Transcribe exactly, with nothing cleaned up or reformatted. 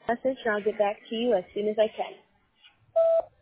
message and I'll get back to you as soon as I can.